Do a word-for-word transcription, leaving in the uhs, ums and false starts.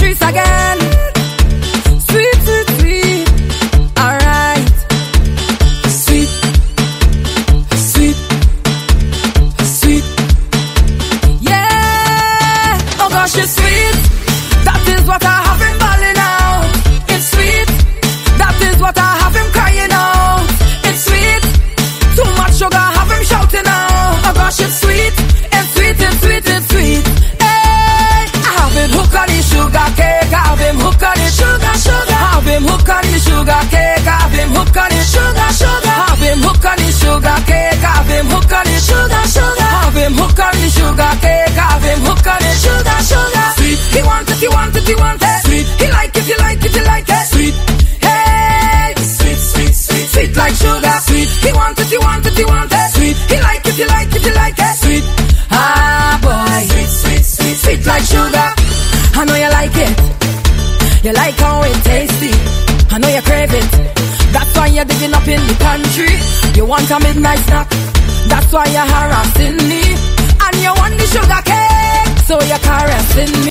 streets again. Sweet, sweet, sweet. Alright. Sweet. Sweet. Sweet. Yeah. Oh gosh, it's sweet. That is what I have him balling out. It's sweet. That is what I have him crying out. It's sweet. Too much sugar, have him shouting out. Oh gosh, it's sweet. It's sweet, it's sweet, it's sweet. Hey, I have him hooked on the sugar cake. I have him hooked on the sugar, sugar. I have him hooked on the sugar cake. I have him hooked on the sugar, sugar. I have him hooked on the sugar cake. I have him hooked on the sugar, sugar. I have him hooked on the sugar cake. I have him hooked on the sugar, sugar. Sweet. He want it, he want it, he want it. Sweet. He like it, he like it, he like it. Sweet. Hey, sweet, sweet, sweet, sweet like sugar. Sweet. He want it, he want it, he want it. Sweet. He like it, he like it, he like it. Sweet. Ah boy, sweet, sweet, sweet, sweet like sugar. I know you like it. You like how it tasty. I know you crave it. That's why you're digging up in the country. You want a midnight snack. That's why you're harassing me. And you want the sugar cake, so you're caressing me.